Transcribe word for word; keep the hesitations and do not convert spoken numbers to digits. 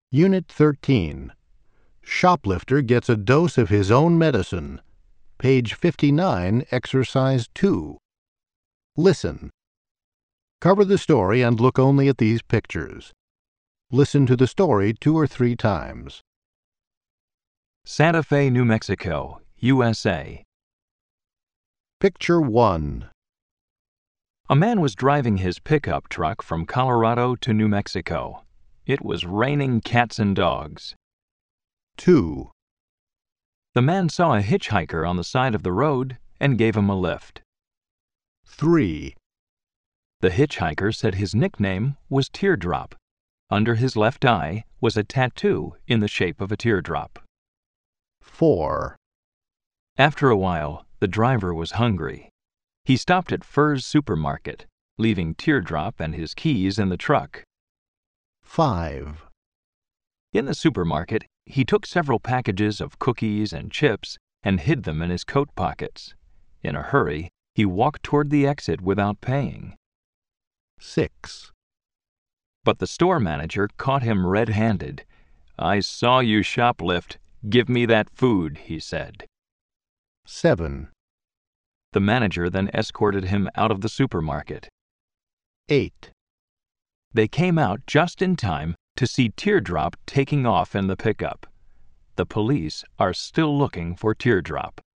Unit thirteen. Shoplifter gets a dose of his own medicine. Page fifty-nine, Exercise two. Listen. Cover the story and look only at these pictures. Listen to the story two or three times. Santa Fe, New Mexico, U S A. Picture one. A man was driving his pickup truck from Colorado to New Mexico. It was raining cats and dogs. two. The man saw a hitchhiker on the side of the road and gave him a lift. three. The hitchhiker said his nickname was Teardrop. Under his left eye was a tattoo in the shape of a teardrop. four. After a while, the driver was hungry. He stopped at Furr's supermarket, leaving Teardrop and his keys in the truck. five. In the supermarket, he took several packages of cookies and chips and hid them in his coat pockets. In a hurry, he walked toward the exit without paying. six. But the store manager caught him red-handed. "I saw you shoplift. Give me that food," he said. seven. The manager then escorted him out of the supermarket. eight. They came out just in time to see Teardrop taking off in the pickup. The police are still looking for Teardrop.